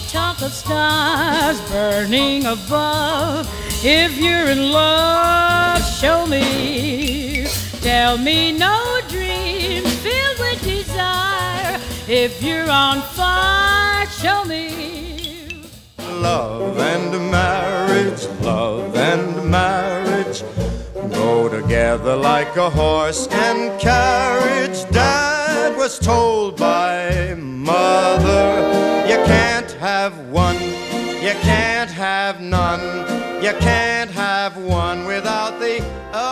talk of stars burning above. If you're in love, show me. Tell me no dream filled with desire. If you're on fire, show me. Love and marriage, love and marriage go together like a horse and carriage. Dad was told by Mother, you can't have one, you can't have none, you can't have one without the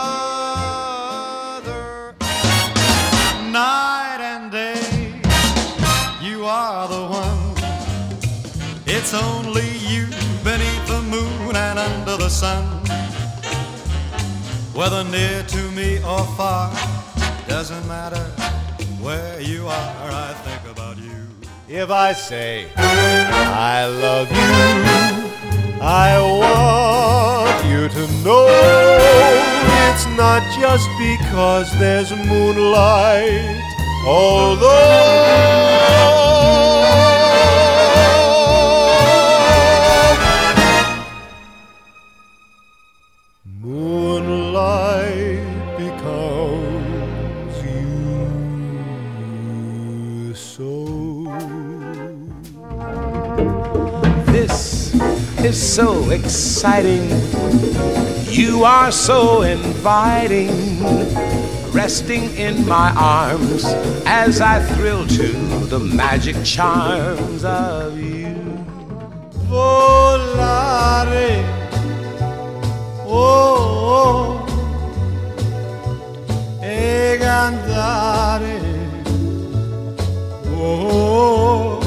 other. Night and day, you are the one. It's only you beneath the moon and under the sun. Whether near to me or far, doesn't matter where you are, I think about you. If I say I love you, I want you to know it's not just because there's moonlight, although moonlight becomes you so. This is so exciting. You are so inviting, resting in my arms as I thrill to the magic charms of you. Volare, oh, e cantare, oh,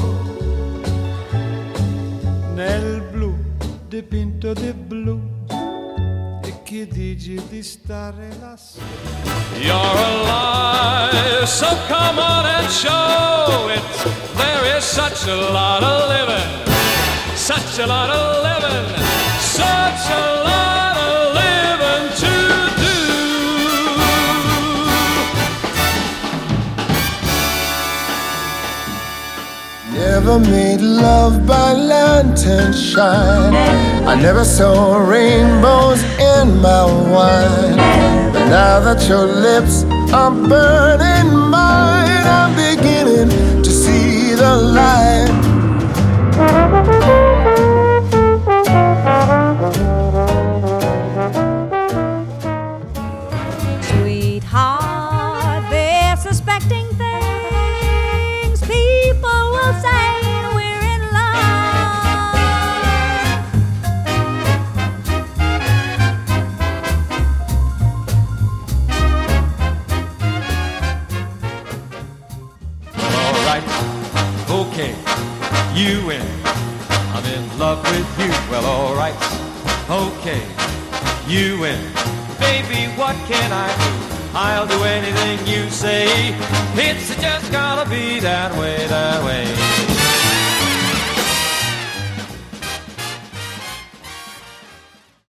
nel blu dipinto di blu. Che dici di stare lassù? You're alive, so come on and show it. There is such a lot of living, such a lot of living, such a lot of living to do. Never made love by lantern shine. I never saw rainbows in my wine. But now that your lips are burning mine, I'm beginning to see the light. Sweetheart, they're suspecting things. People will say we're in love. All right, okay, you win. I'm in love with you. Well, all right, okay, you win. Baby, what can I do? I'll do anything you say. It's just gotta be that way, that way.